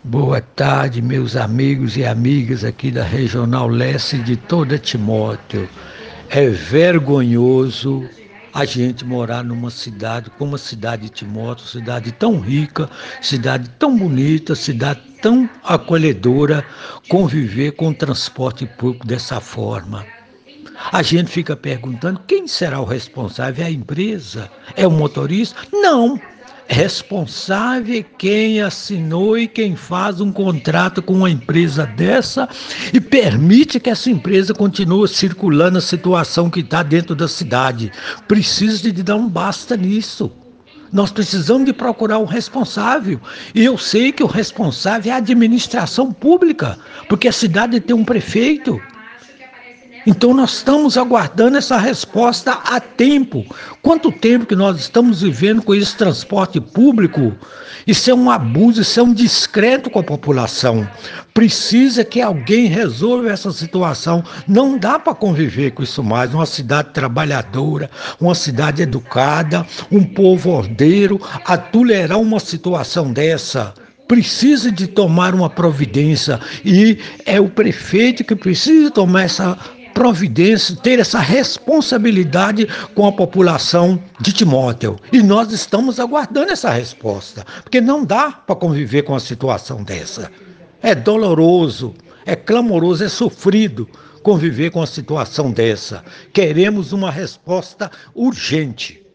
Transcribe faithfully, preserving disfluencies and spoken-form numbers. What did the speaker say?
Boa tarde, meus amigos e amigas aqui da Regional Leste de toda Timóteo. É vergonhoso a gente morar numa cidade como a cidade de Timóteo, cidade tão rica, cidade tão bonita, cidade tão acolhedora, conviver com o transporte público dessa forma. A gente fica perguntando quem será o responsável? É a empresa? É o motorista? Não! Responsável é quem assinou e quem faz um contrato com uma empresa dessa e permite que essa empresa continue circulando a situação que está dentro da cidade. Precisa de dar um basta nisso. Nós precisamos de procurar um responsável. E eu sei que o responsável é a administração pública, porque a cidade tem um prefeito. Então nós estamos aguardando essa resposta há tempo. Quanto tempo que nós estamos vivendo com esse transporte público? Isso é um abuso, isso é um descrédito com a população. Precisa que alguém resolva essa situação. Não dá para conviver com isso mais. Uma cidade trabalhadora, uma cidade educada, um povo ordeiro, a tolerar uma situação dessa. Precisa de tomar uma providência e é o prefeito que precisa tomar essa providência, ter essa responsabilidade com a população de Timóteo. E nós estamos aguardando essa resposta, porque não dá para conviver com uma situação dessa. É doloroso, é clamoroso, é sofrido conviver com uma situação dessa. Queremos uma resposta urgente.